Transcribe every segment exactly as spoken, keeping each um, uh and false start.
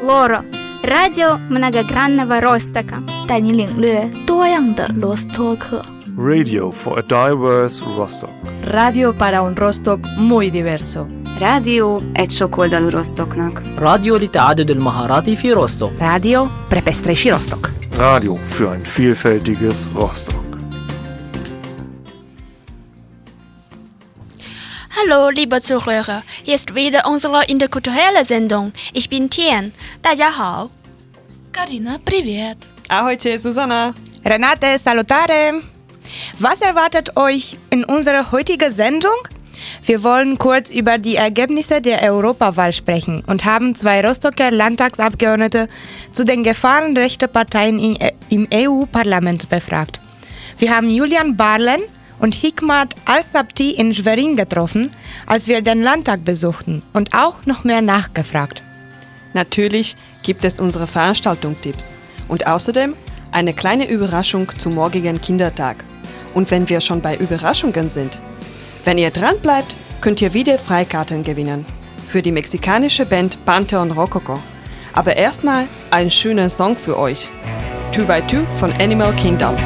Лоро, радио многогранного Ростока. 带你领略多样的罗斯托克。 Radio for a diverse Rostock. Radio para un Rostock muy diverso. rádió egy sokoldalú Rostoknak. راديو لتعدد المهارات في روستوك. راديو pre pestřejší Rostock. Radio für ein vielfältiges Rostock. Hallo, liebe Zuhörer, hier ist wieder unsere interkulturelle Sendung. Ich bin Tian. 大家好。 Karina, привет. Ahojte, Susanna. Renate, salutare. Was erwartet euch in unserer heutigen Sendung? Wir wollen kurz über die Ergebnisse der Europawahl sprechen und haben zwei Rostocker Landtagsabgeordnete zu den Gefahren rechter Parteien im E U-Parlament befragt. Wir haben Julian Barlen und Hikmat Al-Sabti in Schwerin getroffen, als wir den Landtag besuchten und auch noch mehr nachgefragt. Natürlich gibt es unsere Veranstaltungstipps und außerdem eine kleine Überraschung zum morgigen Kindertag. Und wenn wir schon bei Überraschungen sind, wenn ihr dran bleibt, könnt ihr wieder Freikarten gewinnen für die mexikanische Band Pantheon Rococó. Aber erstmal ein schöner Song für euch. Two by Two von Animal Kingdom.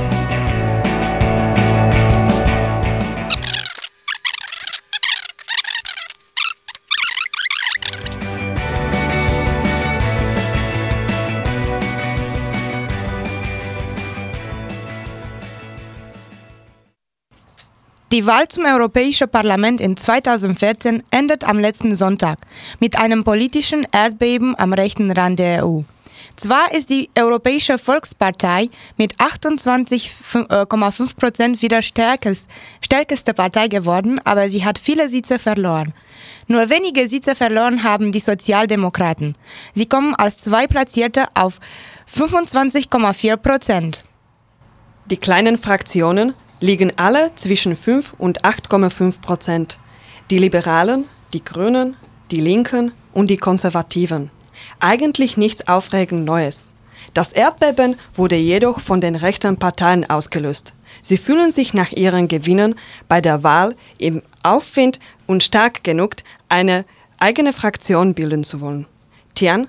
Die Wahl zum Europäischen Parlament in zweitausendvierzehn endet am letzten Sonntag mit einem politischen Erdbeben am rechten Rand der E U. Zwar ist die Europäische Volkspartei mit achtundzwanzig Komma fünf Prozent wieder stärkest, stärkste Partei geworden, aber sie hat viele Sitze verloren. Nur wenige Sitze verloren haben die Sozialdemokraten. Sie kommen als Zweitplatzierte auf fünfundzwanzig Komma vier Prozent. Die kleinen Fraktionen liegen alle zwischen fünf und acht Komma fünf Prozent. Die Liberalen, die Grünen, die Linken und die Konservativen. Eigentlich nichts aufregend Neues. Das Erdbeben wurde jedoch von den rechten Parteien ausgelöst. Sie fühlen sich nach ihren Gewinnen bei der Wahl im Aufwind und stark genug, eine eigene Fraktion bilden zu wollen. Tian,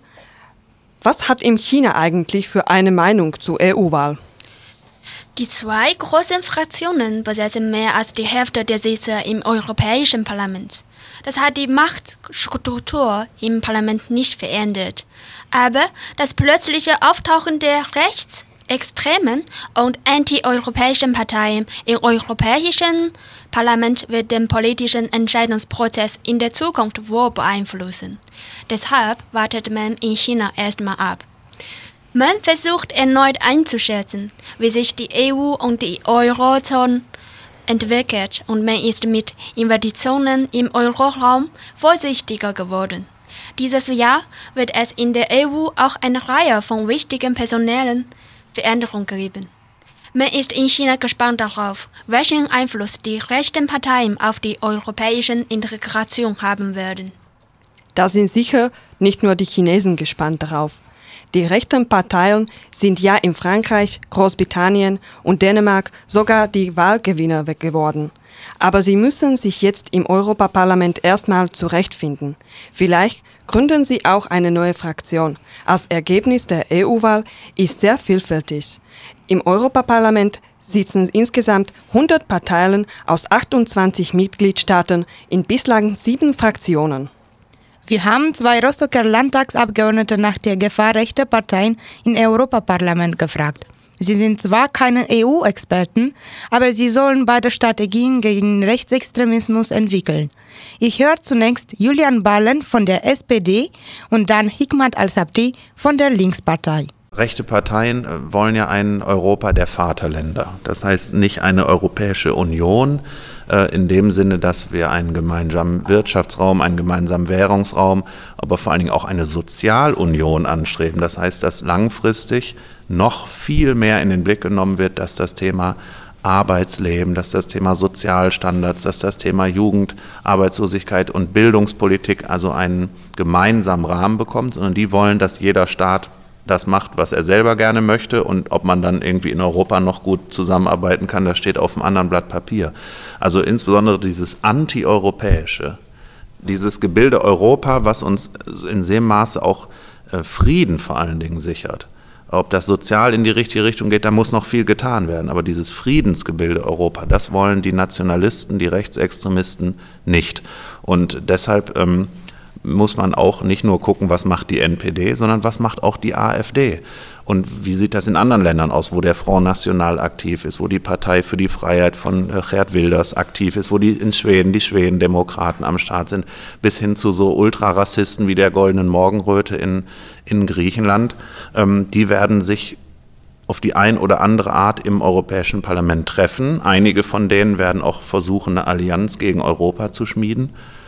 was hat in China eigentlich für eine Meinung zur E U-Wahl? Die zwei großen Fraktionen besetzen mehr als die Hälfte der Sitze im Europäischen Parlament. Das hat die Machtstruktur im Parlament nicht verändert. Aber das plötzliche Auftauchen der rechtsextremen und anti-europäischen Parteien im Europäischen Parlament wird den politischen Entscheidungsprozess in der Zukunft wohl beeinflussen. Deshalb wartet man in China erstmal ab. Man versucht erneut einzuschätzen, wie sich die E U und die Eurozone entwickelt, und man ist mit Investitionen im Euroraum vorsichtiger geworden. Dieses Jahr wird es in der E U auch eine Reihe von wichtigen personellen Veränderungen geben. Man ist in China gespannt darauf, welchen Einfluss die rechten Parteien auf die europäische Integration haben werden. Da sind sicher nicht nur die Chinesen gespannt darauf. Die rechten Parteien sind ja in Frankreich, Großbritannien und Dänemark sogar die Wahlgewinner geworden. Aber sie müssen sich jetzt im Europaparlament erstmal zurechtfinden. Vielleicht gründen sie auch eine neue Fraktion. Das Ergebnis der E U-Wahl ist sehr vielfältig. Im Europaparlament sitzen insgesamt hundert Parteien aus achtundzwanzig Mitgliedstaaten in bislang sieben Fraktionen. Wir haben zwei Rostocker Landtagsabgeordnete nach der Gefahr rechter Parteien im Europaparlament gefragt. Sie sind zwar keine E U-Experten, aber sie sollen beide Strategien gegen Rechtsextremismus entwickeln. Ich höre zunächst Julian Barlen von der S P D und dann Hikmat Al-Sabti von der Linkspartei. Rechte Parteien wollen ja ein Europa der Vaterländer. Das heißt nicht eine Europäische Union äh, in dem Sinne, dass wir einen gemeinsamen Wirtschaftsraum, einen gemeinsamen Währungsraum, aber vor allen Dingen auch eine Sozialunion anstreben. Das heißt, dass langfristig noch viel mehr in den Blick genommen wird, dass das Thema Arbeitsleben, dass das Thema Sozialstandards, dass das Thema Jugend, Arbeitslosigkeit und Bildungspolitik also einen gemeinsamen Rahmen bekommt, sondern die wollen, dass jeder Staat das macht, was er selber gerne möchte, und ob man dann irgendwie in Europa noch gut zusammenarbeiten kann, das steht auf einem anderen Blatt Papier. Also insbesondere dieses Anti-Europäische, dieses Gebilde Europa, was uns in dem Maße auch äh, Frieden vor allen Dingen sichert. Ob das sozial in die richtige Richtung geht, da muss noch viel getan werden. Aber dieses Friedensgebilde Europa, das wollen die Nationalisten, die Rechtsextremisten nicht. Und deshalb ähm, muss man auch nicht nur gucken, was macht die N P D, sondern was macht auch die AfD. Und wie sieht das in anderen Ländern aus, wo der Front National aktiv ist, wo die Partei für die Freiheit von Geert Wilders aktiv ist, wo die in Schweden die Schwedendemokraten am Start sind, bis hin zu so Ultrarassisten wie der Goldenen Morgenröte in, in Griechenland. Ähm, die werden sich auf die ein oder andere Art im Europäischen Parlament treffen. Einige von denen werden auch versuchen, eine Allianz gegen Europa zu schmieden.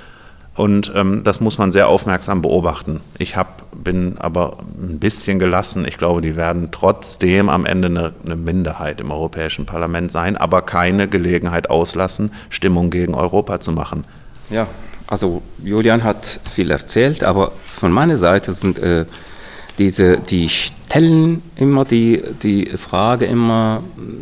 Und ähm, das muss man sehr aufmerksam beobachten. Ich hab, bin aber ein bisschen gelassen. Ich glaube, die werden trotzdem am Ende eine, eine Minderheit im Europäischen Parlament sein, aber keine Gelegenheit auslassen, Stimmung gegen Europa zu machen. Ja, also Julian hat viel erzählt, aber von meiner Seite sind äh, diese, die stellen immer die, die Frage immer,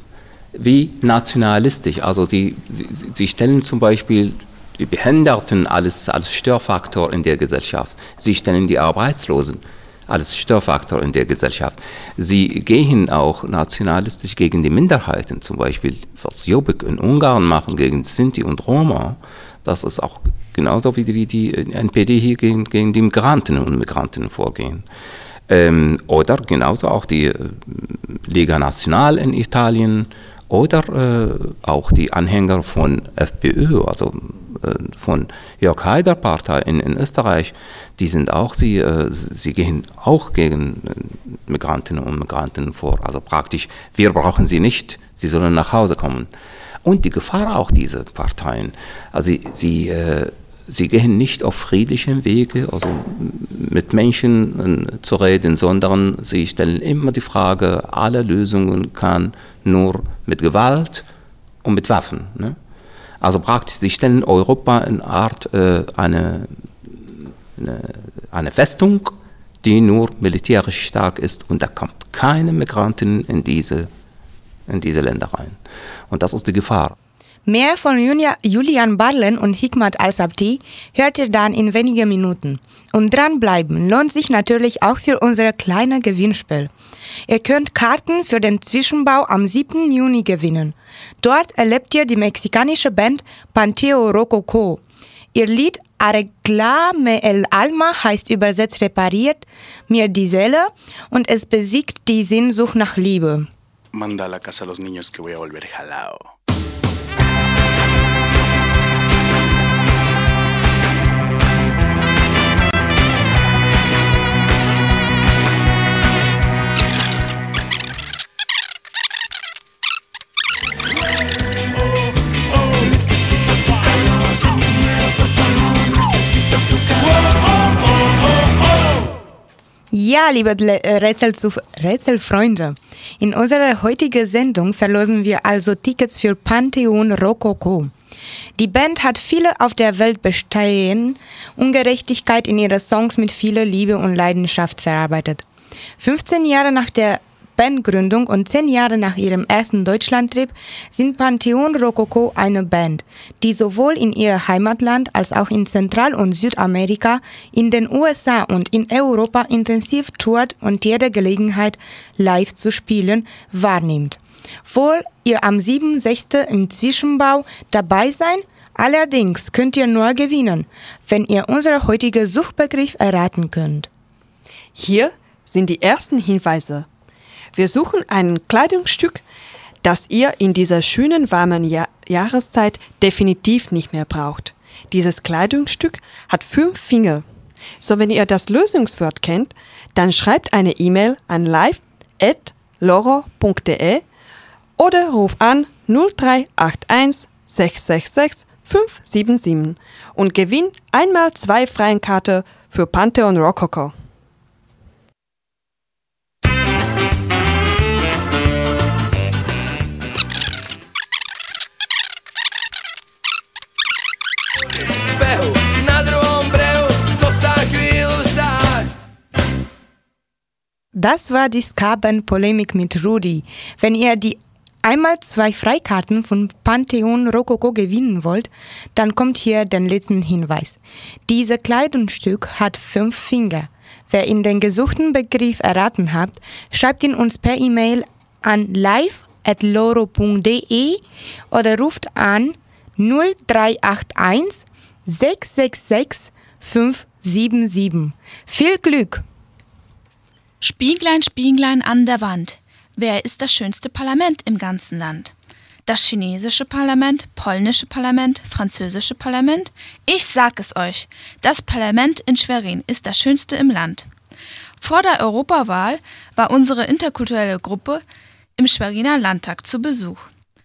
wie nationalistisch. Also die, sie, sie stellen zum Beispiel die Behinderten als, als Störfaktor in der Gesellschaft. Sie stellen die Arbeitslosen als Störfaktor in der Gesellschaft. Sie gehen auch nationalistisch gegen die Minderheiten, zum Beispiel was Jobbik in Ungarn machen gegen Sinti und Roma. Das ist auch genauso wie die, wie die N P D hier gegen, gegen die Migranten und Migranten vorgehen. Ähm, oder genauso auch die Lega Nacional in Italien oder äh, auch die Anhänger von FPÖ, also von Jörg Haider Partei in, in Österreich, die sind auch, sie, äh, sie gehen auch gegen Migrantinnen und Migranten vor. Also praktisch, wir brauchen sie nicht, sie sollen nach Hause kommen. Und die Gefahr auch dieser Parteien, also sie, sie, äh, sie gehen nicht auf friedlichen Wege, also mit Menschen äh, zu reden, sondern sie stellen immer die Frage, alle Lösungen kann nur mit Gewalt und mit Waffen, ne? Also praktisch, sie stellen Europa in Art äh, eine, eine, eine Festung, die nur militärisch stark ist und da kommt keine Migranten in diese, in diese Länder rein. Und das ist die Gefahr. Mehr von Julian Barlen und Hikmat Al-Sabti hört ihr dann in wenigen Minuten. Und dranbleiben lohnt sich natürlich auch für unser kleines Gewinnspiel. Ihr könnt Karten für den Zwischenbau am siebten Juni gewinnen. Dort erlebt ihr die mexikanische Band Panteón Rococó. Ihr Lied Arreglame el Alma heißt übersetzt repariert mir die Seele und es besiegt die Sehnsucht nach Liebe. Manda a la casa a los niños que voy a volver jalao. Ja, liebe Rätselzuf- Rätselfreunde, in unserer heutigen Sendung verlosen wir also Tickets für Panteón Rococó. Die Band hat viele auf der Welt bestehende Ungerechtigkeit in ihre Songs mit viel Liebe und Leidenschaft verarbeitet. fünfzehn Jahre nach der Bandgründung und zehn Jahre nach ihrem ersten Deutschlandtrip sind Panteón Rococó eine Band, die sowohl in ihrem Heimatland als auch in Zentral- und Südamerika, in den U S A und in Europa intensiv tourt und jede Gelegenheit live zu spielen wahrnimmt. Wollt ihr am siebten sechsten im Zwischenbau dabei sein? Allerdings könnt ihr nur gewinnen, wenn ihr unseren heutigen Suchbegriff erraten könnt. Hier sind die ersten Hinweise. Wir suchen ein Kleidungsstück, das ihr in dieser schönen warmen ja- Jahreszeit definitiv nicht mehr braucht. Dieses Kleidungsstück hat fünf Finger. So, wenn ihr das Lösungswort kennt, dann schreibt eine E-Mail an live at loro punkt de oder ruft an null drei acht eins sechs sechs sechs fünf sieben sieben und gewinnt einmal zwei freien Karten für Panteón Rococó. Das war die Ska-Band Polemik mit Rudi. Wenn ihr die einmal zwei Freikarten von Pantheon Rokoko gewinnen wollt, dann kommt hier der letzte Hinweis. Dieses Kleidungsstück hat fünf Finger. Wer in den gesuchten Begriff erraten hat, schreibt ihn uns per E-Mail an live at loro punkt de oder ruft an null drei acht eins sechs sechs sechs fünf sieben sieben. Viel Glück! Spieglein, Spieglein an der Wand. Wer ist das schönste Parlament im ganzen Land? Das chinesische Parlament, polnische Parlament, französische Parlament? Ich sag es euch, das Parlament in Schwerin ist das schönste im Land. Vor der Europawahl war unsere interkulturelle Gruppe im Schweriner Landtag zu Besuch.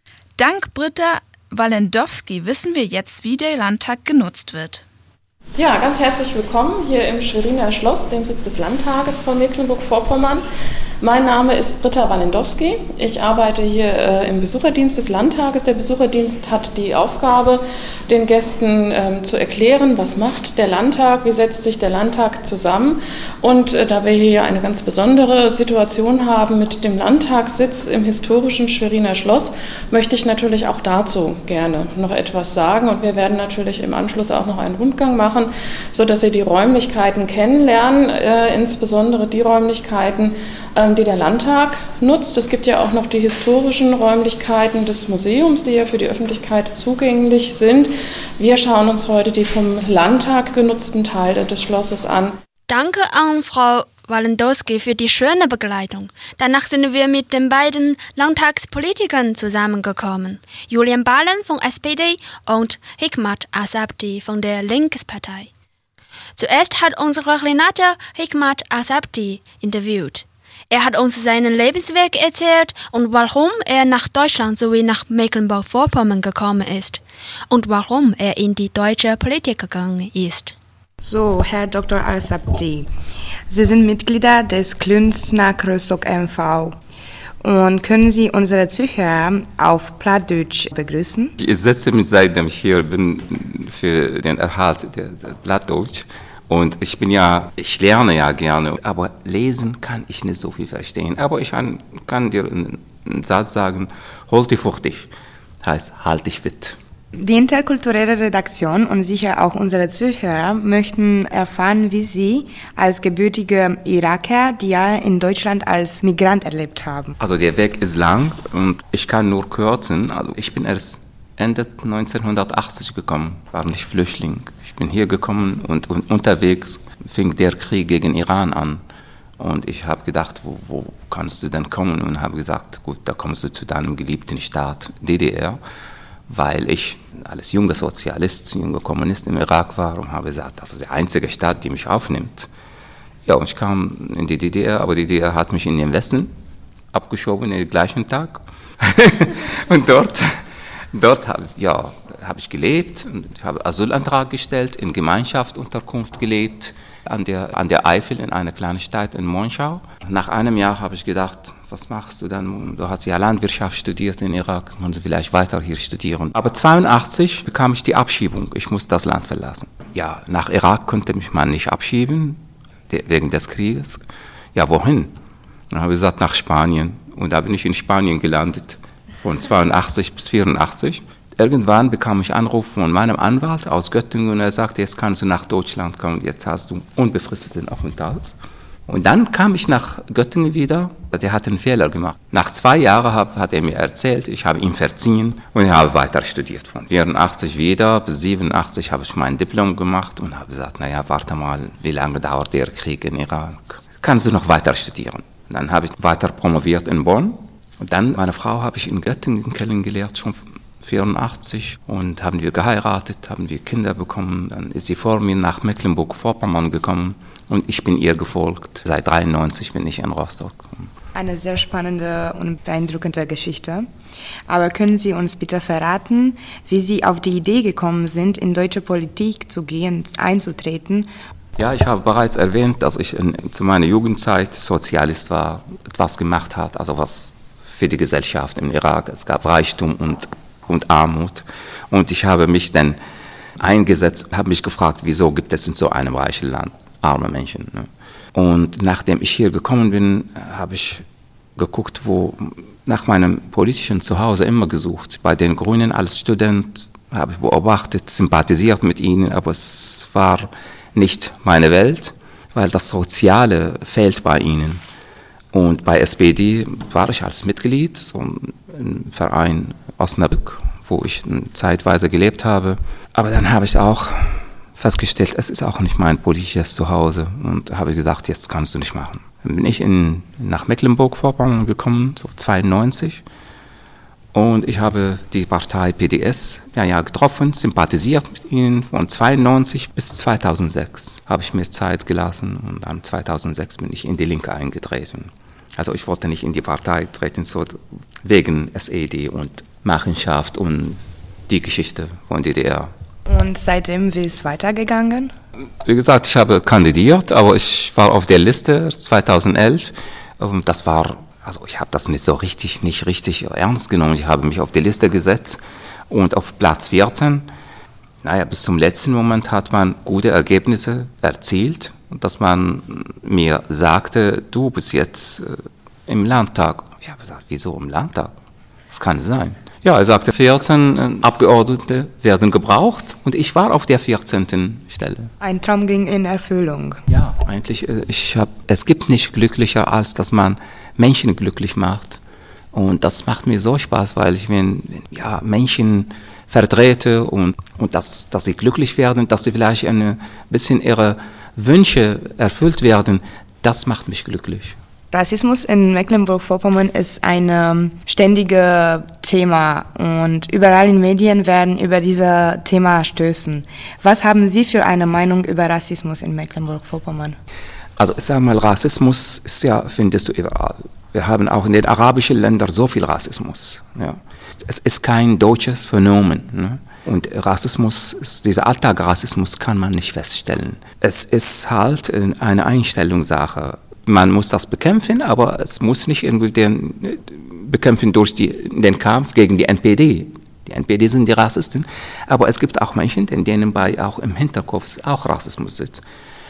Dank Britta Walendowski wissen wir jetzt, wie der Landtag genutzt wird. Ja, ganz herzlich willkommen hier im Schweriner Schloss, dem Sitz des Landtages von Mecklenburg-Vorpommern. Mein Name ist Britta Walendowski. Ich arbeite hier äh, im Besucherdienst des Landtages. Der Besucherdienst hat die Aufgabe, den Gästen ähm, zu erklären, was macht der Landtag, wie setzt sich der Landtag zusammen. Und äh, da wir hier eine ganz besondere Situation haben mit dem Landtagssitz im historischen Schweriner Schloss, möchte ich natürlich auch dazu gerne noch etwas sagen. Und wir werden natürlich im Anschluss auch noch einen Rundgang machen, sodass Sie die Räumlichkeiten kennenlernen, äh, insbesondere die Räumlichkeiten, äh, die der Landtag nutzt. Es gibt ja auch noch die historischen Räumlichkeiten des Museums, die ja für die Öffentlichkeit zugänglich sind. Wir schauen uns heute die vom Landtag genutzten Teile des Schlosses an. Danke an Frau Walendowski für die schöne Begleitung. Danach sind wir mit den beiden Landtagspolitikern zusammengekommen. Julian Balen von S P D und Hikmat Asabdi von der Linkspartei. Zuerst hat unsere Renate Hikmat Asabdi interviewt. Er hat uns seinen Lebensweg erzählt und warum er nach Deutschland sowie nach Mecklenburg-Vorpommern gekommen ist und warum er in die deutsche Politik gegangen ist. So, Herr Doktor Al-Sabti, Sie sind Mitglieder des Klünznack Rostock M V. Und können Sie unsere Zuhörer auf Plattdeutsch begrüßen? Ich setze mich, seitdem ich hier bin, für den Erhalt der, der Plattdeutsch. Und ich bin ja, ich lerne ja gerne, aber lesen kann ich nicht so viel verstehen. Aber ich kann, kann dir einen, einen Satz sagen, halt dich fuchtig, heißt halt dich fit. Die interkulturelle Redaktion und sicher auch unsere Zuhörer möchten erfahren, wie Sie als gebürtige Iraker die Jahre in Deutschland als Migrant erlebt haben. Also der Weg ist lang und ich kann nur kürzen. Also ich bin erst Ende neunzehnhundertachtzig gekommen, war nicht Flüchtling. Ich bin hier gekommen und, und unterwegs fing der Krieg gegen Iran an. Und ich habe gedacht, wo, wo kannst du denn kommen? Und habe gesagt, gut, da kommst du zu deinem geliebten Staat D D R, weil ich als junger Sozialist, junger Kommunist im Irak war und habe gesagt, das ist der einzige Staat, der mich aufnimmt. Ja, und ich kam in die D D R, aber die D D R hat mich in den Westen abgeschoben, den gleichen Tag. Und dort... Dort habe ja, hab ich gelebt, ich habe Asylantrag gestellt, in Gemeinschaftsunterkunft gelebt, an der, an der Eifel in einer kleinen Stadt in Monschau. Nach einem Jahr habe ich gedacht, was machst du dann? Du hast ja Landwirtschaft studiert in Irak, kannst du vielleicht weiter hier studieren. Aber neunzehnhundertzweiundachtzig bekam ich die Abschiebung, ich musste das Land verlassen. Ja, nach Irak konnte mich man nicht abschieben, wegen des Krieges. Ja, wohin? Dann habe ich gesagt, nach Spanien. Und da bin ich in Spanien gelandet. Von zweiundachtzig bis vierundachtzig. Irgendwann bekam ich Anruf von meinem Anwalt aus Göttingen und er sagte, jetzt kannst du nach Deutschland kommen, jetzt hast du unbefristeten Aufenthalt. Und dann kam ich nach Göttingen wieder, der hat einen Fehler gemacht. Nach zwei Jahren hat, hat er mir erzählt, ich habe ihm verziehen und ich habe weiter studiert. Von vierundachtzig wieder bis siebenundachtzig habe ich mein Diplom gemacht und habe gesagt, naja, warte mal, wie lange dauert der Krieg in Irak? Kannst du noch weiter studieren? Dann habe ich weiter promoviert in Bonn. Und dann, meine Frau habe ich in Göttingen kennengelernt, schon vierundachtzig. Und haben wir geheiratet, haben wir Kinder bekommen. Dann ist sie vor mir nach Mecklenburg-Vorpommern gekommen und ich bin ihr gefolgt. Seit neunzehnhundertdreiundneunzig bin ich in Rostock. Eine sehr spannende und beeindruckende Geschichte. Aber können Sie uns bitte verraten, wie Sie auf die Idee gekommen sind, in deutsche Politik zu gehen, einzutreten? Ja, ich habe bereits erwähnt, dass ich in, zu meiner Jugendzeit Sozialist war, etwas gemacht hat, also was für die Gesellschaft im Irak. Es gab Reichtum und, und Armut. Und ich habe mich dann eingesetzt, habe mich gefragt, wieso gibt es in so einem reichen Land arme Menschen. Ne? Und nachdem ich hier gekommen bin, habe ich geguckt, wo nach meinem politischen Zuhause immer gesucht. Bei den Grünen als Student habe ich beobachtet, sympathisiert mit ihnen, aber es war nicht meine Welt, weil das Soziale fehlt bei ihnen. Und bei S P D war ich als Mitglied, so im Verein Osnabrück, wo ich zeitweise gelebt habe. Aber dann habe ich auch festgestellt, es ist auch nicht mein politisches Zuhause. Und habe gesagt, jetzt kannst du nicht machen. Dann bin ich in, nach Mecklenburg-Vorpommern gekommen, so zweiundneunzig. Und ich habe die Partei P D S ja, ja, getroffen, sympathisiert mit ihnen. Von zweiundneunzig bis zweitausendsechs habe ich mir Zeit gelassen. Und dann zweitausendsechs bin ich in die Linke eingetreten. Also ich wollte nicht in die Partei treten, so wegen S E D und Machenschaft und die Geschichte von D D R. Und seitdem, wie ist es weitergegangen? Wie gesagt, ich habe kandidiert, aber ich war auf der Liste zweitausendelf. Das war, also ich habe das nicht so richtig, nicht richtig ernst genommen. Ich habe mich auf die Liste gesetzt und auf Platz vierzehn. Naja, bis zum letzten Moment hat man gute Ergebnisse erzielt, dass man mir sagte, du bist jetzt im Landtag. Ich habe gesagt, wieso im Landtag? Das kann sein. Ja, er sagte, vierzehn Abgeordnete werden gebraucht und ich war auf der vierzehnten Stelle. Ein Traum ging in Erfüllung. Ja, eigentlich, ich hab, es gibt nicht glücklicher, als dass man Menschen glücklich macht. Und das macht mir so Spaß, weil ich wenn, ja, Menschen vertrete und, und dass, dass sie glücklich werden, dass sie vielleicht ein bisschen ihre Wünsche erfüllt werden, das macht mich glücklich. Rassismus in Mecklenburg-Vorpommern ist ein ähm, ständiges Thema und überall in Medien werden über dieses Thema stößen. Was haben Sie für eine Meinung über Rassismus in Mecklenburg-Vorpommern? Also ich sage mal, Rassismus ist ja, findest du überall. Wir haben auch in den arabischen Ländern so viel Rassismus. Ja. Es ist kein deutsches Phänomen. Ne? Und Rassismus, ist, dieser Alltagsrassismus kann man nicht feststellen. Es ist halt eine Einstellungssache. Man muss das bekämpfen, aber es muss nicht irgendwie den, bekämpfen durch die, den Kampf gegen die N P D. Die N P D sind die Rassisten, aber es gibt auch Menschen, denen bei auch im Hinterkopf auch Rassismus sitzt.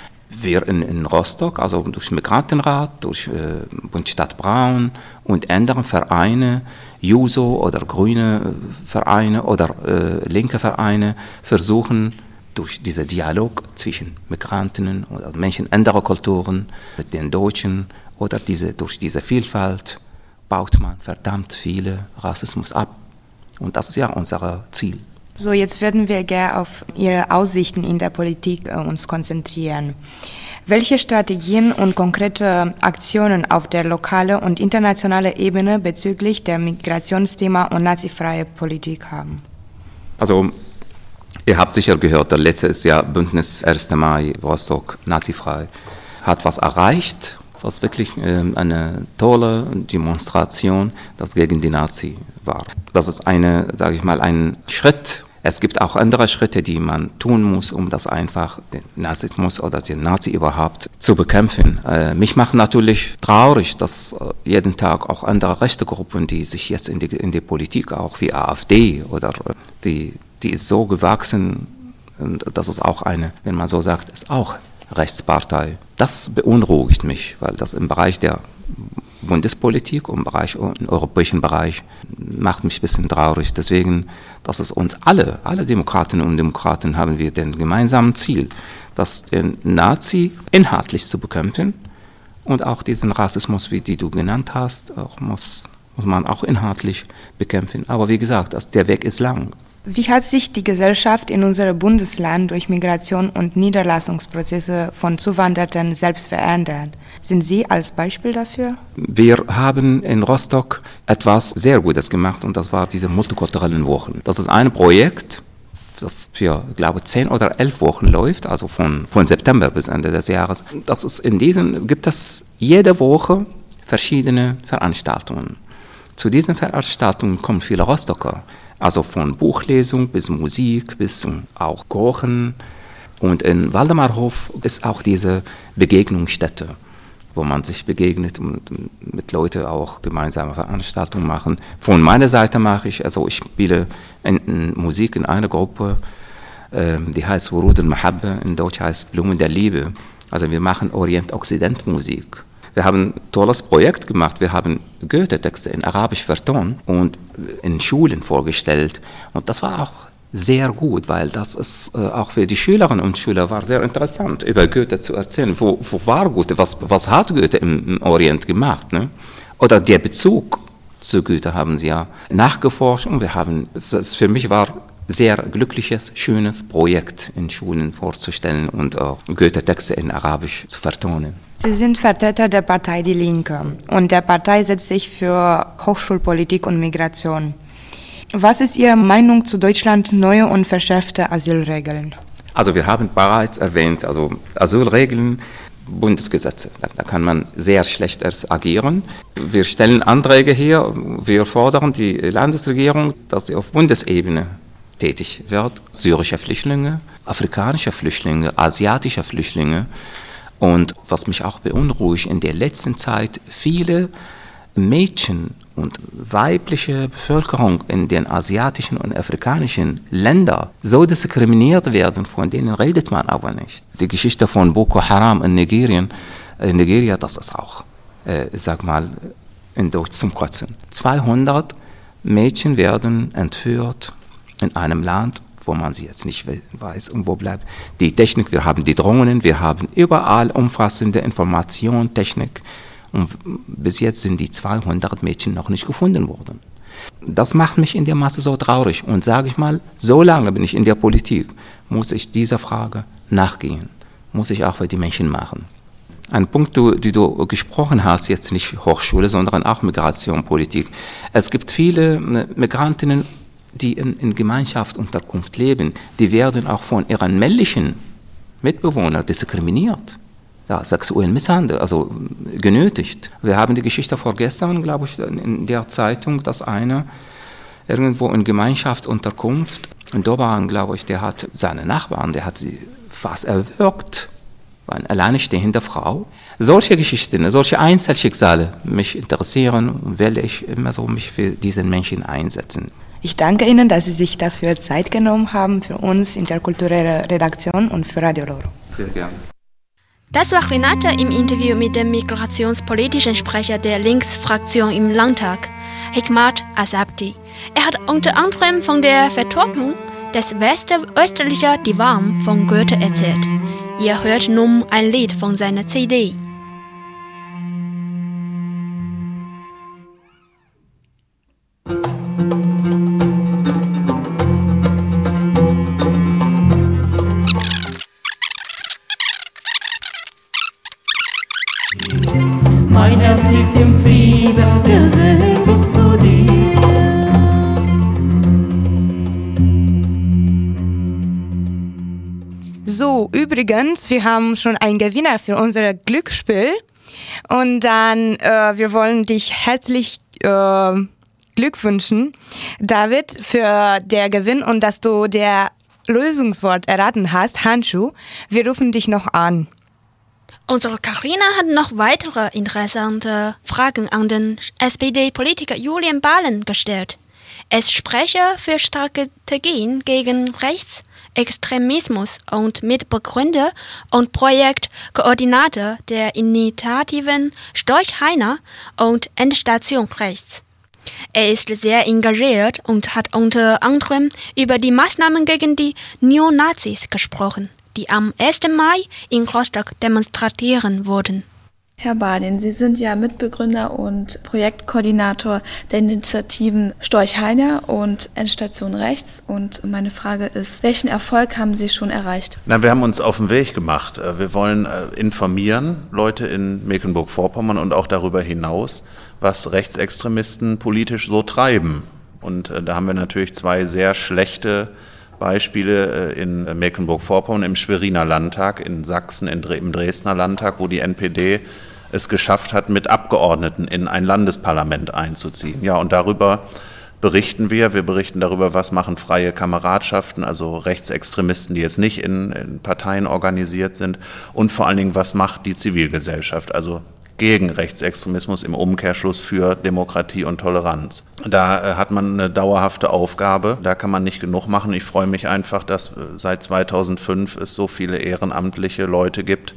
Wir in, in Rostock, also durch Migrantenrat, durch äh, Bundesstadt Braun und andere Vereine, Juso oder grüne Vereine oder äh, linke Vereine versuchen, durch diesen Dialog zwischen Migranten oder Menschen anderer Kulturen mit den Deutschen oder diese, durch diese Vielfalt baut man verdammt viele Rassismus ab. Und das ist ja unser Ziel. So, jetzt würden wir gerne auf Ihre Aussichten in der Politik äh, uns konzentrieren. Welche Strategien und konkrete Aktionen auf der lokalen und internationalen Ebene bezüglich der Migrationsthema und nazifreie Politik haben? Also, ihr habt sicher gehört, das letzte Jahr Bündnis erster Mai Rostock nazifrei hat was erreicht, was wirklich äh, eine tolle Demonstration, das gegen die Nazi war. Das ist eine, sage ich mal, ein Schritt. Es gibt auch andere Schritte, die man tun muss, um das einfach, den Nazismus oder den Nazi überhaupt zu bekämpfen. Äh, mich macht natürlich traurig, dass äh, jeden Tag auch andere rechte Gruppen, die sich jetzt in die, in die Politik, auch wie AfD oder äh, die, die ist so gewachsen, und das ist auch eine, wenn man so sagt, ist auch Rechtspartei. Das beunruhigt mich, weil das im Bereich der Bundespolitik, im, Bereich, im europäischen Bereich, macht mich ein bisschen traurig. Deswegen, dass es uns alle, alle Demokratinnen und Demokraten, haben wir den gemeinsamen Ziel, das den Nazi inhaltlich zu bekämpfen und auch diesen Rassismus, wie die du genannt hast, auch muss, muss man auch inhaltlich bekämpfen. Aber wie gesagt, das, der Weg ist lang. Wie hat sich die Gesellschaft in unserem Bundesland durch Migration und Niederlassungsprozesse von Zuwanderern selbst verändert? Sind Sie als Beispiel dafür? Wir haben in Rostock etwas sehr Gutes gemacht und das war diese multikulturellen Wochen. Das ist ein Projekt, das für, ich glaube, zehn oder elf Wochen läuft, also von, von September bis Ende des Jahres. Das ist in diesen, gibt es jede Woche verschiedene Veranstaltungen. Zu diesen Veranstaltungen kommen viele Rostocker. Also von Buchlesung bis Musik, bis auch Kochen. Und in Waldemarhof ist auch diese Begegnungsstätte, wo man sich begegnet und mit Leuten auch gemeinsame Veranstaltungen machen. Von meiner Seite mache ich, also ich spiele in, in Musik in einer Gruppe, äh, die heißt Wurud al-Mahabba, in Deutsch heißt Blumen der Liebe. Also wir machen Orient-Occident-Musik. Wir haben ein tolles Projekt gemacht. Wir haben Goethe-Texte in Arabisch vertont und in Schulen vorgestellt. Und das war auch sehr gut, weil das ist äh, auch für die Schülerinnen und Schüler war sehr interessant, über Goethe zu erzählen. Wo, wo war Goethe? Was, was hat Goethe im, im Orient gemacht? Ne? Oder der Bezug zu Goethe haben sie ja nachgeforscht. Und wir haben, es für mich war sehr glückliches, schönes Projekt in Schulen vorzustellen und auch Goethe-Texte in Arabisch zu vertonen. Sie sind Vertreter der Partei Die Linke und der Partei setzt sich für Hochschulpolitik und Migration. Was ist Ihre Meinung zu Deutschlands neue und verschärfte Asylregeln? Also wir haben bereits erwähnt, also Asylregeln, Bundesgesetze, da kann man sehr schlecht erst agieren. Wir stellen Anträge hier, wir fordern die Landesregierung, dass sie auf Bundesebene tätig wird. Syrische Flüchtlinge, afrikanische Flüchtlinge, asiatische Flüchtlinge. Und was mich auch beunruhigt, in der letzten Zeit viele Mädchen und weibliche Bevölkerung in den asiatischen und afrikanischen Ländern so diskriminiert werden, von denen redet man aber nicht. Die Geschichte von Boko Haram in Nigerien, in Nigeria, das ist auch, äh, sag mal, in Deutsch zum Kotzen. zweihundert Mädchen werden entführt in einem Land, wo man sie jetzt nicht weiß und wo bleibt. Die Technik, wir haben die Drohnen, wir haben überall umfassende Information, Technik. Und bis jetzt sind die zweihundert Mädchen noch nicht gefunden worden. Das macht mich in der Masse so traurig. Und sage ich mal, so lange bin ich in der Politik, muss ich dieser Frage nachgehen. Muss ich auch für die Menschen machen. Ein Punkt, du, die du gesprochen hast, jetzt nicht Hochschule, sondern auch Migrationpolitik. Es gibt viele Migrantinnen, die in, in Gemeinschaftsunterkunft leben, die werden auch von ihren männlichen Mitbewohnern diskriminiert. Ja, sexuell misshandelt, also genötigt. Wir haben die Geschichte vorgestern, glaube ich, in der Zeitung, dass einer irgendwo in Gemeinschaftsunterkunft in Doban, glaube ich, der hat seine Nachbarn, der hat sie fast erwürgt, war eine alleinstehende Frau. Solche Geschichten, solche Einzelschicksale mich interessieren und werde ich immer so mich für diesen Menschen einsetzen. Ich danke Ihnen, dass Sie sich dafür Zeit genommen haben für uns interkulturelle Redaktion und für Radio Loro. Sehr gerne. Das war Renate im Interview mit dem migrationspolitischen Sprecher der Linksfraktion im Landtag, Hikmat Asabdi. Er hat unter anderem von der Vertonung des westöstlichen Divan von Goethe erzählt. Ihr hört nun ein Lied von seiner C D. Mein Herz liegt im Fieber der Sehnsucht zu dir. So, übrigens, wir haben schon einen Gewinner für unser Glücksspiel. Und dann, äh, wir wollen dich herzlich äh, Glückwünschen, David, für den Gewinn und dass du der Lösungswort erraten hast, Handschuh. Wir rufen dich noch an. Unsere Carina hat noch weitere interessante Fragen an den S P D-Politiker Julian Balen gestellt. Er ist Sprecher für Strategien gegen Rechtsextremismus und Mitbegründer und Projektkoordinator der Initiativen Storch-Heiner und Endstation Rechts. Er ist sehr engagiert und hat unter anderem über die Maßnahmen gegen die Neonazis gesprochen, die am ersten Mai in Rostock demonstrieren wurden. Herr Badin, Sie sind ja Mitbegründer und Projektkoordinator der Initiativen Storch-Heiner und Endstation Rechts. Und meine Frage ist, welchen Erfolg haben Sie schon erreicht? Na, wir haben uns auf den Weg gemacht. Wir wollen informieren, Leute in Mecklenburg-Vorpommern und auch darüber hinaus, was Rechtsextremisten politisch so treiben. Und da haben wir natürlich zwei sehr schlechte Beispiele in Mecklenburg-Vorpommern, im Schweriner Landtag, in Sachsen, im Dresdner Landtag, wo die N P D es geschafft hat, mit Abgeordneten in ein Landesparlament einzuziehen. Ja, und darüber berichten wir. Wir berichten darüber, was machen freie Kameradschaften, also Rechtsextremisten, die jetzt nicht in, in Parteien organisiert sind, und vor allen Dingen, was macht die Zivilgesellschaft, also gegen Rechtsextremismus, im Umkehrschluss für Demokratie und Toleranz. Da äh, hat man eine dauerhafte Aufgabe, da kann man nicht genug machen. Ich freue mich einfach, dass äh, seit zweitausendfünf es so viele ehrenamtliche Leute gibt,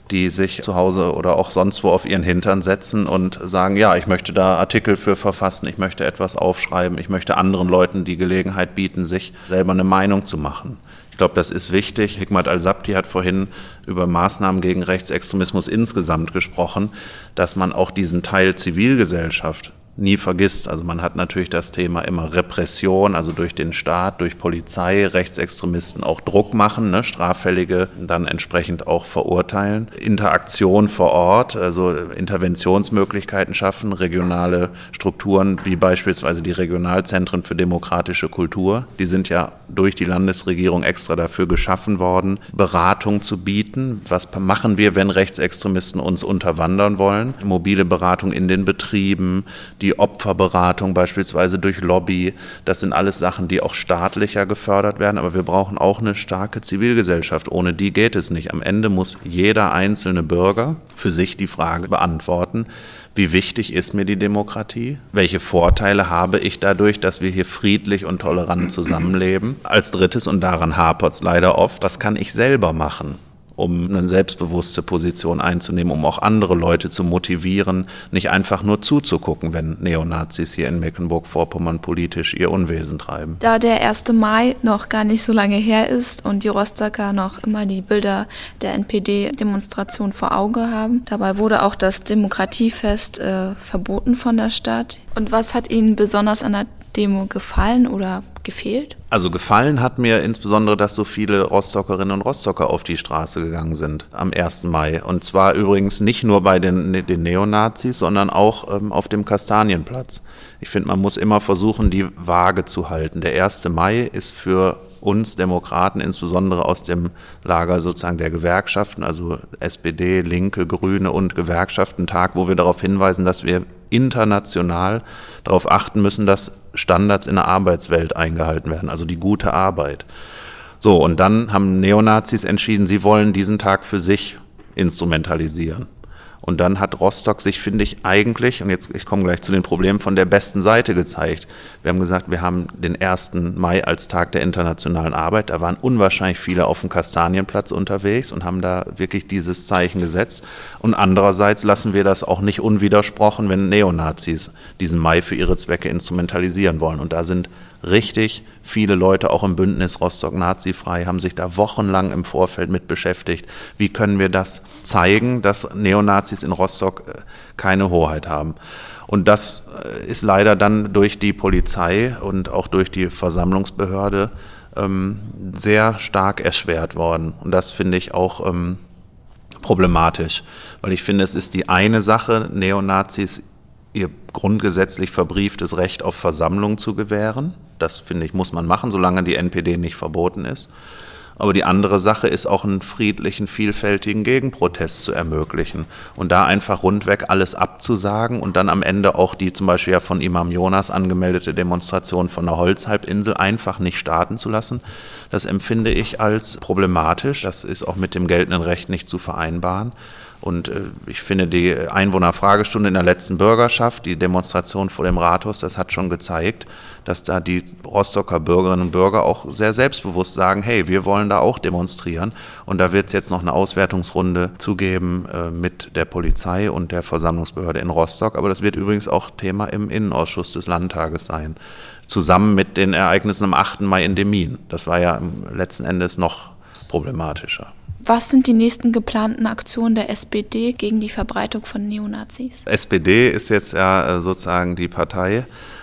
die sich zu Hause oder auch sonst wo auf ihren Hintern setzen und sagen, ja, ich möchte da Artikel für verfassen, ich möchte etwas aufschreiben, ich möchte anderen Leuten die Gelegenheit bieten, sich selber eine Meinung zu machen. Ich glaube, das ist wichtig. Hikmat Al-Sabti hat vorhin über Maßnahmen gegen Rechtsextremismus insgesamt gesprochen, dass man auch diesen Teil Zivilgesellschaft nie vergisst. Also man hat natürlich das Thema immer Repression, also durch den Staat, durch Polizei, Rechtsextremisten auch Druck machen, ne, Straffällige dann entsprechend auch verurteilen. Interaktion vor Ort, also Interventionsmöglichkeiten schaffen, regionale Strukturen wie beispielsweise die Regionalzentren für demokratische Kultur, die sind ja durch die Landesregierung extra dafür geschaffen worden, Beratung zu bieten. Was machen wir, wenn Rechtsextremisten uns unterwandern wollen? Mobile Beratung in den Betrieben, die Die Opferberatung beispielsweise durch Lobby, das sind alles Sachen, die auch staatlicher gefördert werden, aber wir brauchen auch eine starke Zivilgesellschaft. Ohne die geht es nicht. Am Ende muss jeder einzelne Bürger für sich die Frage beantworten, wie wichtig ist mir die Demokratie? Welche Vorteile habe ich dadurch, dass wir hier friedlich und tolerant zusammenleben? Als drittes, und daran hapert es leider oft, was kann ich selber machen, um eine selbstbewusste Position einzunehmen, um auch andere Leute zu motivieren, nicht einfach nur zuzugucken, wenn Neonazis hier in Mecklenburg-Vorpommern politisch ihr Unwesen treiben. Da der erste Mai noch gar nicht so lange her ist und die Rostocker noch immer die Bilder der N P D-Demonstration vor Auge haben, dabei wurde auch das Demokratiefest äh, verboten von der Stadt. Und was hat Ihnen besonders an der Demo gefallen oder gefehlt? Also gefallen hat mir insbesondere, dass so viele Rostockerinnen und Rostocker auf die Straße gegangen sind am ersten Mai. Und zwar übrigens nicht nur bei den, den Neonazis, sondern auch ähm, auf dem Kastanienplatz. Ich finde, man muss immer versuchen, die Waage zu halten. Der erste Mai ist für uns Demokraten, insbesondere aus dem Lager sozusagen der Gewerkschaften, also S P D, Linke, Grüne und Gewerkschaften, Tag, wo wir darauf hinweisen, dass wir international darauf achten müssen, dass Standards in der Arbeitswelt eingehalten werden, also die gute Arbeit. So, und dann haben Neonazis entschieden, sie wollen diesen Tag für sich instrumentalisieren. Und dann hat Rostock sich, finde ich, eigentlich, und jetzt ich komme gleich zu den Problemen, von der besten Seite gezeigt. Wir haben gesagt, wir haben den ersten Mai als Tag der internationalen Arbeit. Da waren unwahrscheinlich viele auf dem Kastanienplatz unterwegs und haben da wirklich dieses Zeichen gesetzt. Und andererseits lassen wir das auch nicht unwidersprochen, wenn Neonazis diesen Mai für ihre Zwecke instrumentalisieren wollen. Und da sind richtig viele Leute, auch im Bündnis Rostock Nazifrei, haben sich da wochenlang im Vorfeld mit beschäftigt. Wie können wir das zeigen, dass Neonazis in Rostock keine Hoheit haben? Und das ist leider dann durch die Polizei und auch durch die Versammlungsbehörde ähm, sehr stark erschwert worden. Und das finde ich auch ähm, problematisch, weil ich finde, es ist die eine Sache, Neonazis ihr grundgesetzlich verbrieftes Recht auf Versammlung zu gewähren. Das, finde ich, muss man machen, solange die N P D nicht verboten ist. Aber die andere Sache ist auch einen friedlichen, vielfältigen Gegenprotest zu ermöglichen und da einfach rundweg alles abzusagen und dann am Ende auch die zum Beispiel ja von Imam Jonas angemeldete Demonstration von der Holzhalbinsel einfach nicht starten zu lassen. Das empfinde ich als problematisch. Das ist auch mit dem geltenden Recht nicht zu vereinbaren. Und äh, ich finde, die Einwohnerfragestunde in der letzten Bürgerschaft, die Demonstration vor dem Rathaus, das hat schon gezeigt, dass da die Rostocker Bürgerinnen und Bürger auch sehr selbstbewusst sagen, hey, wir wollen da auch demonstrieren. Und da wird es jetzt noch eine Auswertungsrunde zugeben äh, mit der Polizei und der Versammlungsbehörde in Rostock. Aber das wird übrigens auch Thema im Innenausschuss des Landtages sein. Zusammen mit den Ereignissen am achten Mai in Demmin. Das war ja letzten Endes noch problematischer. Was sind die nächsten geplanten Aktionen der S P D gegen die Verbreitung von Neonazis? S P D ist jetzt ja sozusagen die Partei.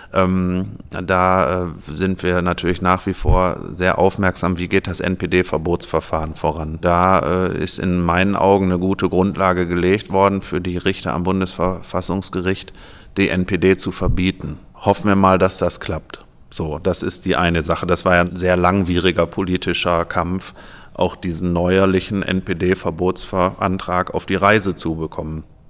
Ähm, da äh, sind wir natürlich nach wie vor sehr aufmerksam, wie geht das N P D-Verbotsverfahren voran. Da äh, ist in meinen Augen eine gute Grundlage gelegt worden für die Richter am Bundesverfassungsgericht, die N P D zu verbieten. Hoffen wir mal, dass das klappt. So, das ist die eine Sache. Das war ja ein sehr langwieriger politischer Kampf, auch diesen neuerlichen N P D-Verbotsantrag auf die Reise zu bekommen.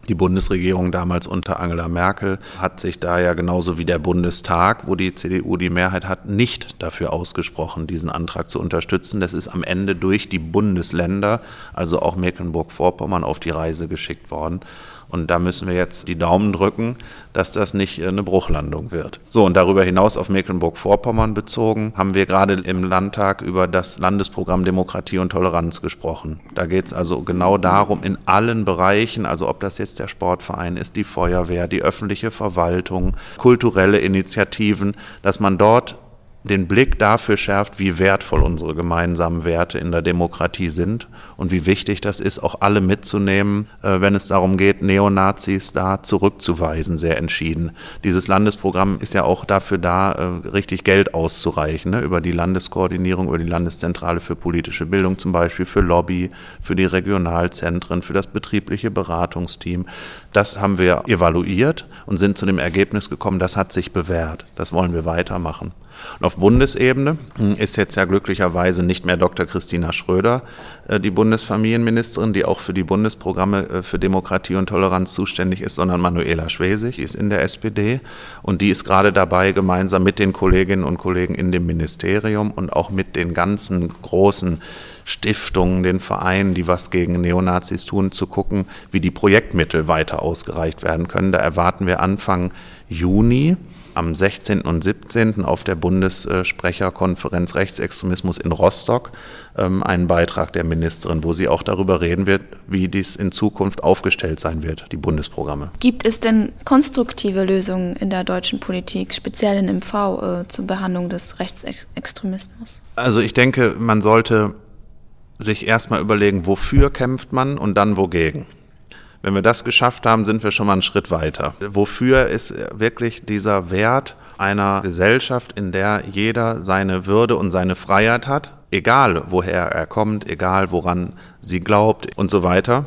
Die Bundesregierung damals unter Angela Merkel hat sich da ja genauso wie der Bundestag, wo die C D U die Mehrheit hat, nicht dafür ausgesprochen, diesen Antrag zu unterstützen. Das ist am Ende durch die Bundesländer, also auch Mecklenburg-Vorpommern, auf die Reise geschickt worden. Und da müssen wir jetzt die Daumen drücken, dass das nicht eine Bruchlandung wird. So, und darüber hinaus auf Mecklenburg-Vorpommern bezogen, haben wir gerade im Landtag über das Landesprogramm Demokratie und Toleranz gesprochen. Da geht es also genau darum, in allen Bereichen, also ob das jetzt der Sportverein ist, die Feuerwehr, die öffentliche Verwaltung, kulturelle Initiativen, dass man dort den Blick dafür schärft, wie wertvoll unsere gemeinsamen Werte in der Demokratie sind und wie wichtig das ist, auch alle mitzunehmen, wenn es darum geht, Neonazis da zurückzuweisen, sehr entschieden. Dieses Landesprogramm ist ja auch dafür da, richtig Geld auszureichen, ne? Über die Landeskoordinierung, über die Landeszentrale für politische Bildung zum Beispiel, für Lobby, für die Regionalzentren, für das betriebliche Beratungsteam. Das haben wir evaluiert und sind zu dem Ergebnis gekommen, das hat sich bewährt. Das wollen wir weitermachen. Und auf Bundesebene ist jetzt ja glücklicherweise nicht mehr Doktor Christina Schröder die Bundesfamilienministerin, die auch für die Bundesprogramme für Demokratie und Toleranz zuständig ist, sondern Manuela Schwesig, die ist in der S P D und die ist gerade dabei, gemeinsam mit den Kolleginnen und Kollegen in dem Ministerium und auch mit den ganzen großen Stiftungen, den Vereinen, die was gegen Neonazis tun, zu gucken, wie die Projektmittel weiter ausgereicht werden können. Da erwarten wir Anfang Juni am sechzehnten und siebzehnten auf der Bundessprecherkonferenz Rechtsextremismus in Rostock ähm, einen Beitrag der Ministerin, wo sie auch darüber reden wird, wie dies in Zukunft aufgestellt sein wird, die Bundesprogramme. Gibt es denn konstruktive Lösungen in der deutschen Politik, speziell in M V, äh, zur Behandlung des Rechtsextremismus? Also ich denke, man sollte sich erstmal überlegen, wofür kämpft man und dann wogegen. Wenn wir das geschafft haben, sind wir schon mal einen Schritt weiter. Wofür ist wirklich dieser Wert einer Gesellschaft, in der jeder seine Würde und seine Freiheit hat, egal woher er kommt, egal woran sie glaubt und so weiter.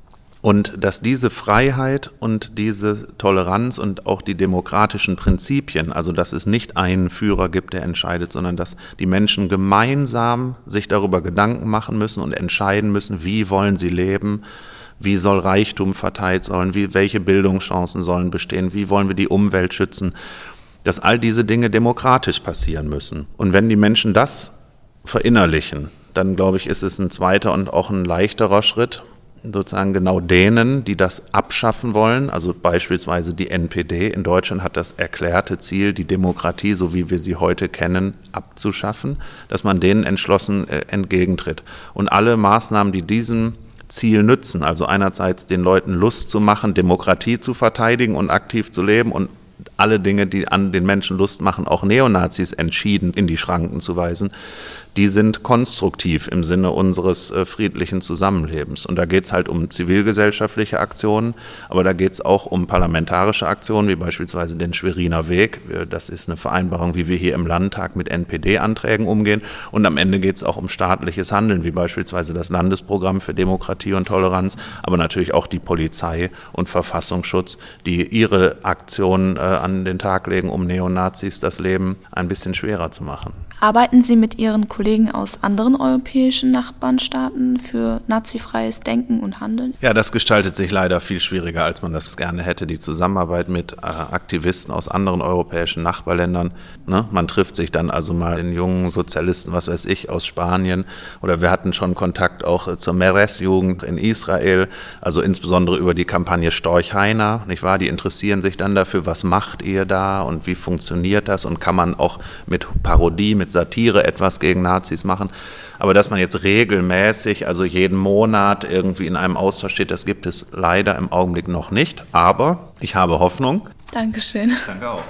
Und dass diese Freiheit und diese Toleranz und auch die demokratischen Prinzipien, also dass es nicht einen Führer gibt, der entscheidet, sondern dass die Menschen gemeinsam sich darüber Gedanken machen müssen und entscheiden müssen, wie wollen sie leben, wie soll Reichtum verteilt sollen, wie, welche Bildungschancen sollen bestehen, wie wollen wir die Umwelt schützen, dass all diese Dinge demokratisch passieren müssen. Und wenn die Menschen das verinnerlichen, dann glaube ich, ist es ein zweiter und auch ein leichterer Schritt, sozusagen genau denen, die das abschaffen wollen, also beispielsweise die N P D in Deutschland hat das erklärte Ziel, die Demokratie, so wie wir sie heute kennen, abzuschaffen, dass man denen entschlossen äh, entgegentritt. Und alle Maßnahmen, die diesem Ziel nützen, also einerseits den Leuten Lust zu machen, Demokratie zu verteidigen und aktiv zu leben und alle Dinge, die an den Menschen Lust machen, auch Neonazis entschieden in die Schranken zu weisen, die sind konstruktiv im Sinne unseres äh, friedlichen Zusammenlebens. Und da geht es halt um zivilgesellschaftliche Aktionen, aber da geht es auch um parlamentarische Aktionen, wie beispielsweise den Schweriner Weg. Das ist eine Vereinbarung, wie wir hier im Landtag mit N P D-Anträgen umgehen. Und am Ende geht es auch um staatliches Handeln, wie beispielsweise das Landesprogramm für Demokratie und Toleranz, aber natürlich auch die Polizei und Verfassungsschutz, die ihre Aktionen äh, an den Tag legen, um Neonazis das Leben ein bisschen schwerer zu machen. Arbeiten Sie mit Ihren Kollegen aus anderen europäischen Nachbarstaaten für nazifreies Denken und Handeln? Ja, das gestaltet sich leider viel schwieriger, als man das gerne hätte. Die Zusammenarbeit mit äh, Aktivisten aus anderen europäischen Nachbarländern. Ne? Man trifft sich dann also mal den jungen Sozialisten, was weiß ich, aus Spanien. Oder wir hatten schon Kontakt auch äh, zur Meres-Jugend in Israel. Also insbesondere über die Kampagne Storch Heiner, nicht wahr? Die interessieren sich dann dafür, was macht ihr da und wie funktioniert das? Und kann man auch mit Parodie, mit Satire etwas gegen Nazis machen. Aber dass man jetzt regelmäßig, also jeden Monat irgendwie in einem Austausch steht, das gibt es leider im Augenblick noch nicht. Aber ich habe Hoffnung. Dankeschön. Danke auch.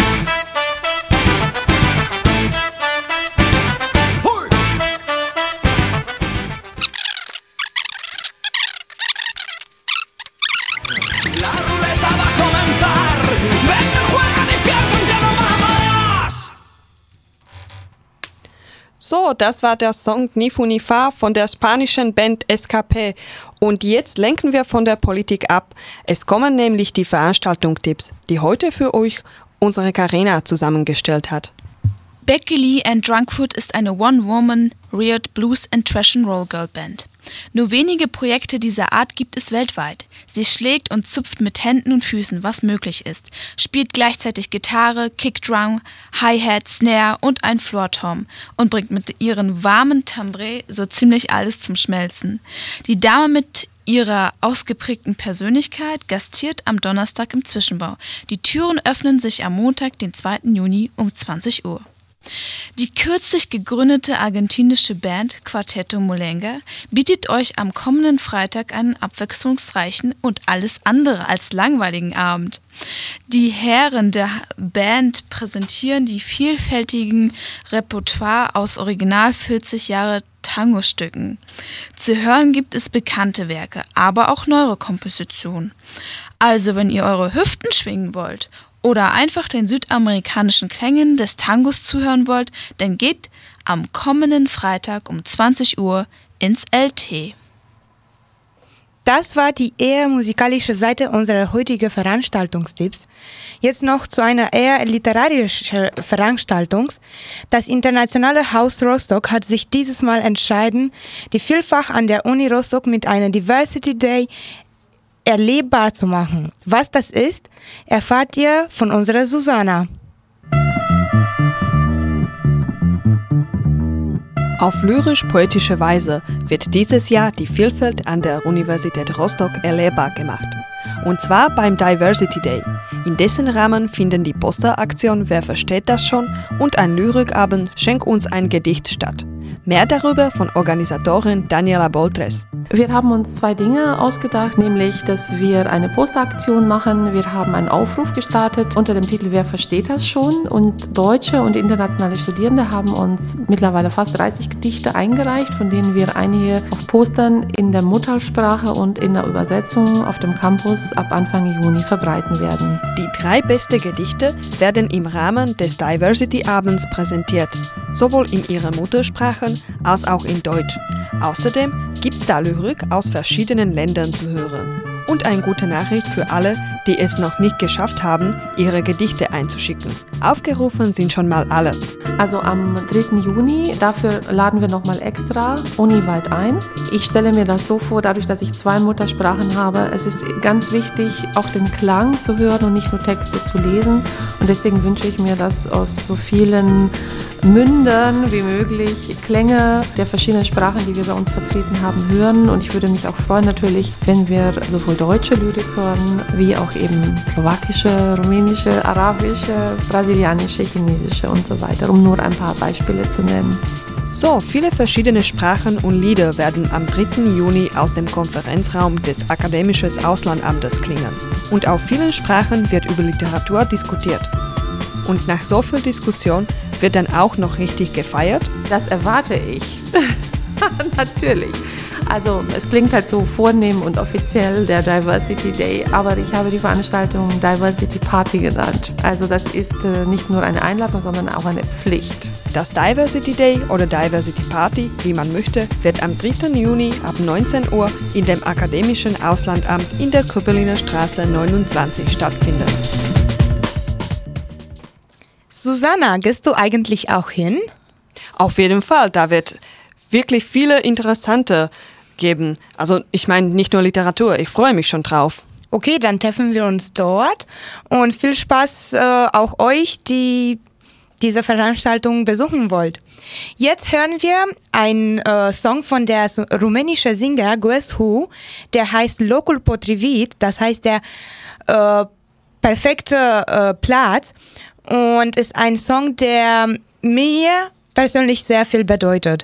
So, das war der Song Ni Fu Ni Fa von der spanischen Band S K P. Und jetzt lenken wir von der Politik ab. Es kommen nämlich die Veranstaltungstipps, die heute für euch unsere Karina zusammengestellt hat. Becky Lee and Drunkfoot ist eine One-Woman, Weird Blues and Trash and Roll Girl Band. Nur wenige Projekte dieser Art gibt es weltweit. Sie schlägt und zupft mit Händen und Füßen, was möglich ist, spielt gleichzeitig Gitarre, Kickdrum, Hi-Hat, Snare und ein Floor-Tom und bringt mit ihren warmen Timbre so ziemlich alles zum Schmelzen. Die Dame mit ihrer ausgeprägten Persönlichkeit gastiert am Donnerstag im Zwischenbau. Die Türen öffnen sich am Montag, den zweiten Juni um zwanzig Uhr. Die kürzlich gegründete argentinische Band Quarteto Mulenga bietet euch am kommenden Freitag einen abwechslungsreichen und alles andere als langweiligen Abend. Die Herren der Band präsentieren die vielfältigen Repertoire aus original vierzig Jahre Tango-Stücken. Zu hören gibt es bekannte Werke, aber auch neuere Kompositionen. Also wenn ihr eure Hüften schwingen wollt oder einfach den südamerikanischen Klängen des Tangos zuhören wollt, dann geht am kommenden Freitag um zwanzig Uhr ins L T. Das war die eher musikalische Seite unserer heutigen Veranstaltungstipps. Jetzt noch zu einer eher literarischen Veranstaltung. Das Internationale Haus Rostock hat sich dieses Mal entschieden, die Vielfach an der Uni Rostock mit einem Diversity Day erlebbar zu machen. Was das ist, erfahrt ihr von unserer Susanna. Auf lyrisch-poetische Weise wird dieses Jahr die Vielfalt an der Universität Rostock erlebbar gemacht. Und zwar beim Diversity Day. In dessen Rahmen finden die Posteraktion Wer versteht das schon und ein Lyrikabend Schenk uns ein Gedicht statt. Mehr darüber von Organisatorin Daniela Boltres. Wir haben uns zwei Dinge ausgedacht, nämlich, dass wir eine Posteraktion machen. Wir haben einen Aufruf gestartet unter dem Titel Wer versteht das schon? Und deutsche und internationale Studierende haben uns mittlerweile fast dreißig Gedichte eingereicht, von denen wir einige auf Postern in der Muttersprache und in der Übersetzung auf dem Campus ab Anfang Juni verbreiten werden. Die drei besten Gedichte werden im Rahmen des Diversity-Abends präsentiert, sowohl in ihren Muttersprachen als auch in Deutsch. Außerdem gibt es da Lyrik aus verschiedenen Ländern zu hören. Und eine gute Nachricht für alle, die es noch nicht geschafft haben, ihre Gedichte einzuschicken. Aufgerufen sind schon mal alle. Also am dritten Juni, dafür laden wir nochmal extra uniweit ein. Ich stelle mir das so vor, dadurch, dass ich zwei Muttersprachen habe, es ist ganz wichtig, auch den Klang zu hören und nicht nur Texte zu lesen. Und deswegen wünsche ich mir, dass aus so vielen Mündern wie möglich Klänge der verschiedenen Sprachen, die wir bei uns vertreten haben, hören. Und ich würde mich auch freuen natürlich, wenn wir sowohl deutsche Lyrik hören, wie auch eben slowakische, rumänische, arabische, brasilianische, chinesische und so weiter, um nur ein paar Beispiele zu nennen. So, viele verschiedene Sprachen und Lieder werden am dritten Juni aus dem Konferenzraum des Akademischen Auslandamtes klingen. Und auf vielen Sprachen wird über Literatur diskutiert. Und nach so viel Diskussion wird dann auch noch richtig gefeiert? Das erwarte ich. Natürlich. Also es klingt halt so vornehm und offiziell, der Diversity Day, aber ich habe die Veranstaltung Diversity Party genannt. Also das ist äh, nicht nur eine Einladung, sondern auch eine Pflicht. Das Diversity Day oder Diversity Party, wie man möchte, wird am dritten Juni ab neunzehn Uhr in dem Akademischen Auslandamt in der Köppeliner Straße neunundzwanzig stattfinden. Susanna, gehst du eigentlich auch hin? Auf jeden Fall, da wird wirklich viele interessante geben. Also ich meine nicht nur Literatur, ich freue mich schon drauf. Okay, dann treffen wir uns dort und viel Spaß äh, auch euch, die diese Veranstaltung besuchen wollt. Jetzt hören wir einen äh, Song von der rumänischen Singer Guescu, der heißt Locul Potrivit, das heißt der äh, perfekte äh, Platz. Und ist ein Song, der mir persönlich sehr viel bedeutet.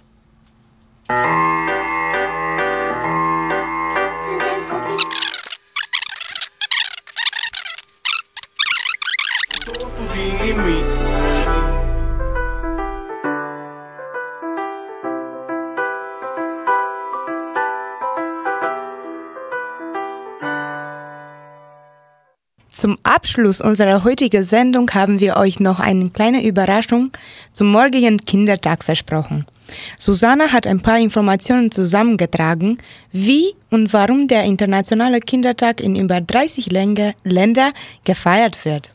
Zum Abschluss unserer heutigen Sendung haben wir euch noch eine kleine Überraschung zum morgigen Kindertag versprochen. Susanna hat ein paar Informationen zusammengetragen, wie und warum der Internationale Kindertag in über dreißig Ländern gefeiert wird.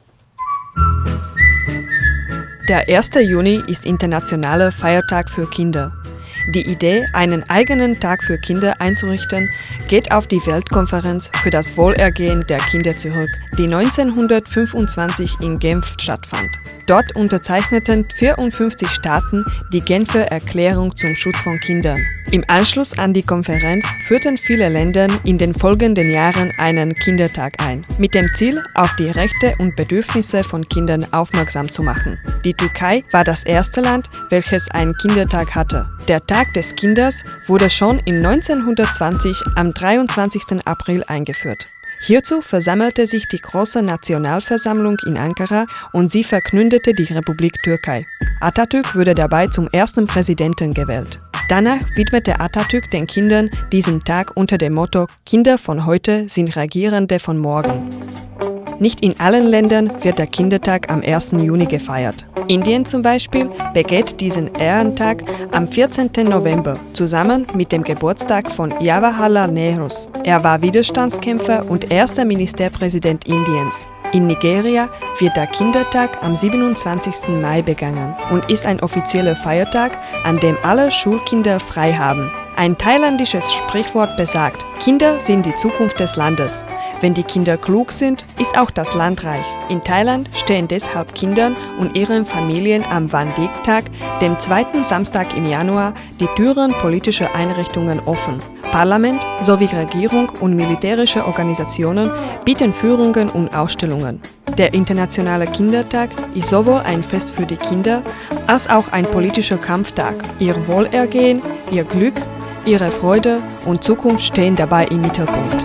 Der erste Juni ist Internationaler Feiertag für Kinder. Die Idee, einen eigenen Tag für Kinder einzurichten, geht auf die Weltkonferenz für das Wohlergehen der Kinder zurück, die neunzehnhundertfünfundzwanzig in Genf stattfand. Dort unterzeichneten vierundfünfzig Staaten die Genfer Erklärung zum Schutz von Kindern. Im Anschluss an die Konferenz führten viele Länder in den folgenden Jahren einen Kindertag ein, mit dem Ziel, auf die Rechte und Bedürfnisse von Kindern aufmerksam zu machen. Die Türkei war das erste Land, welches einen Kindertag hatte. Der Tag des Kindes wurde schon im neunzehnhundertzwanzig am dreiundzwanzigsten April eingeführt. Hierzu versammelte sich die große Nationalversammlung in Ankara und sie verkündete die Republik Türkei. Atatürk wurde dabei zum ersten Präsidenten gewählt. Danach widmete Atatürk den Kindern diesen Tag unter dem Motto „Kinder von heute sind Regierende von morgen“. Nicht in allen Ländern wird der Kindertag am ersten Juni gefeiert. Indien zum Beispiel begeht diesen Ehrentag am vierzehnten November zusammen mit dem Geburtstag von Jawaharlal Nehru. Er war Widerstandskämpfer und erster Ministerpräsident Indiens. In Nigeria wird der Kindertag am siebenundzwanzigsten Mai begangen und ist ein offizieller Feiertag, an dem alle Schulkinder frei haben. Ein thailändisches Sprichwort besagt, Kinder sind die Zukunft des Landes. Wenn die Kinder klug sind, ist auch das Land reich. In Thailand stehen deshalb Kindern und ihren Familien am Vandik-Tag, dem zweiten Samstag im Januar, die Türen politischer Einrichtungen offen. Parlament sowie Regierung und militärische Organisationen bieten Führungen und Ausstellungen. Der Internationale Kindertag ist sowohl ein Fest für die Kinder als auch ein politischer Kampftag. Ihr Wohlergehen, ihr Glück, ihre Freude und Zukunft stehen dabei im Mittelpunkt.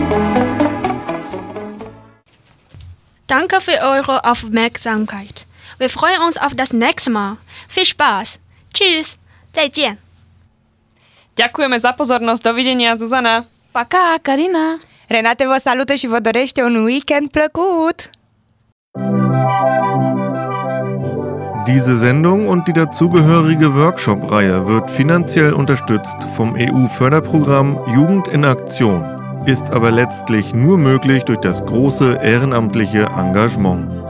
Danke für eure Aufmerksamkeit. Wir freuen uns auf das nächste Mal. Viel Spaß. Tschüss. 再见. Ďakujeme za pozornosť. Dovidenia, Zuzana. Poká, Karina. Renate vă salută și vă dorește un weekend plăcut. Diese Sendung und die dazugehörige Workshop-Reihe wird finanziell unterstützt vom E U-Förderprogramm Jugend in Aktion, ist aber letztlich nur möglich durch das große ehrenamtliche Engagement.